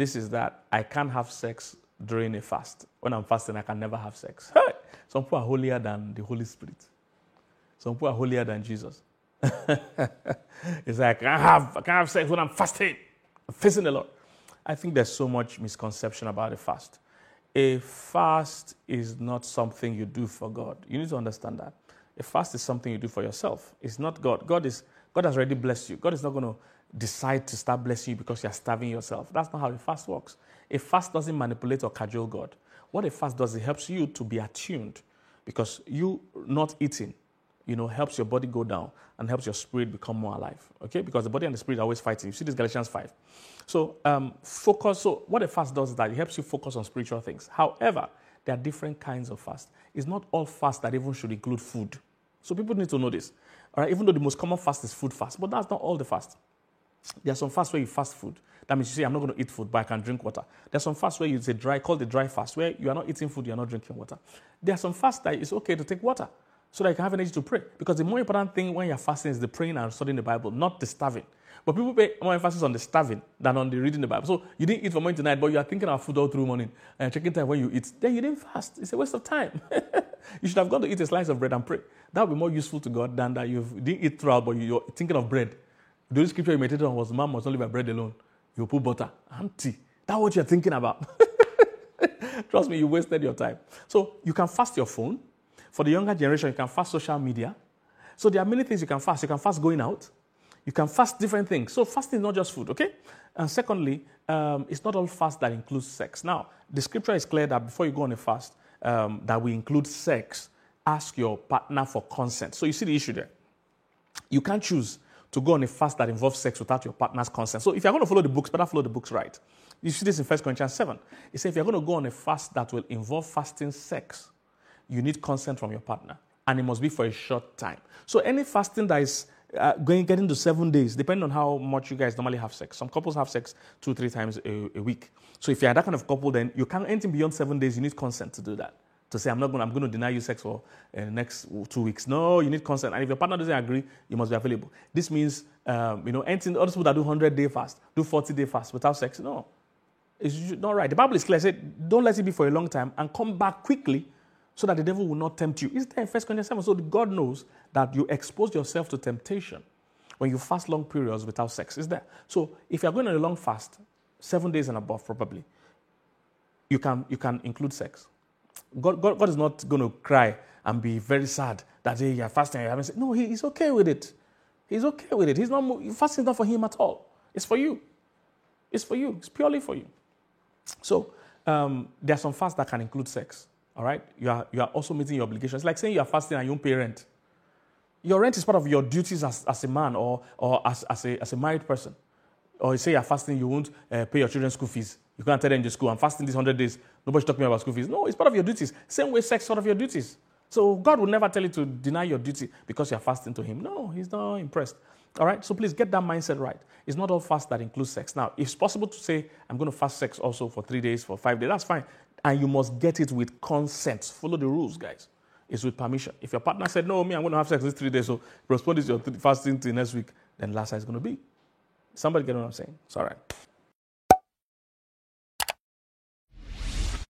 This is that I can't have sex during a fast. When I'm fasting, I can never have sex. Hey! Some people are holier than the Holy Spirit. Some people are holier than Jesus. It's like, I can't have sex when I'm fasting. I'm facing the Lord. I think there's so much misconception about a fast. A fast is not something you do for God. You need to understand that. A fast is something you do for yourself. It's not God. God has already blessed you. God is not going to decide to start blessing you because you're starving yourself. That's not how a fast works. A fast doesn't manipulate or cajole God. What a fast does, it helps you to be attuned, because you not eating, helps your body go down and helps your spirit become more alive. Okay? Because the body and the spirit are always fighting. You see this Galatians 5. So focus. So what a fast does is that it helps you focus on spiritual things. However, there are different kinds of fast. It's not all fast that even should include food. So people need to know this. All right? Even though the most common fast is food fast, but that's not all the fast. There are some fasts where you fast food. That means you say, I'm not going to eat food, but I can drink water. There's some fasts where you say called the dry fast, where you are not eating food, you are not drinking water. There are some fasts that it's okay to take water so that you can have energy to pray. Because the more important thing when you're fasting is the praying and studying the Bible, not the starving. But people pay more emphasis on the starving than on the reading the Bible. So you didn't eat from morning to night, but you are thinking of food all through morning and checking time when you eat. Then you didn't fast. It's a waste of time. You should have gone to eat a slice of bread and pray. That would be more useful to God than that you didn't eat throughout, but you're thinking of bread. The only scripture you meditated on was man must not live by bread alone. You put butter and tea. That's what you're thinking about. Trust me, you wasted your time. So you can fast your phone. For the younger generation, you can fast social media. So there are many things you can fast. You can fast going out. You can fast different things. So fasting is not just food, okay? And secondly, it's not all fast that includes sex. Now, the scripture is clear that before you go on a fast, that we include sex, ask your partner for consent. So you see the issue there. You can't choose to go on a fast that involves sex without your partner's consent. So if you're going to follow the books, better follow the books right. You see this in 1 Corinthians 7. It says if you're going to go on a fast that will involve fasting sex, you need consent from your partner. And it must be for a short time. So any fasting that is getting to 7 days, depending on how much you guys normally have sex. Some couples have sex 2-3 times a week. So if you're that kind of couple, then you can't, anything beyond 7 days, you need consent to do that. To say, I'm going to deny you sex for the next 2 weeks. No, you need consent. And if your partner doesn't agree, you must be available. This means, anything, other people that do 100-day fast, do 40-day fast without sex. No, it's not right. The Bible is clear. It said, don't let it be for a long time and come back quickly so that the devil will not tempt you. It's there in 1 Corinthians 7. So God knows that you expose yourself to temptation when you fast long periods without sex. It's there. So if you're going on a long fast, 7 days and above probably, you can include sex. God is not going to cry and be very sad that hey, you're fasting and you haven't said. No, he's okay with it. He's okay with it. Fasting is not for him at all. It's for you. It's for you. It's purely for you. So there are some fasts that can include sex. All right? You are also meeting your obligations. It's like saying you are fasting and you don't pay rent. Your rent is part of your duties as a man or as a married person. Or you say you're fasting, you won't pay your children's school fees. You can't tell them in the school, I'm fasting these 100 days. Nobody's talking about school fees. No, it's part of your duties. Same way sex is part of your duties. So God will never tell you to deny your duty because you're fasting to him. No, he's not impressed. All right? So please get that mindset right. It's not all fast that includes sex. Now, if it's possible to say, I'm going to fast sex also for 3 days, for 5 days, that's fine. And you must get it with consent. Follow the rules, guys. It's with permission. If your partner said, no, I'm going to have sex these 3 days, so respond to your fasting till next week, then last night is going to be. Somebody get what I'm saying? It's all right.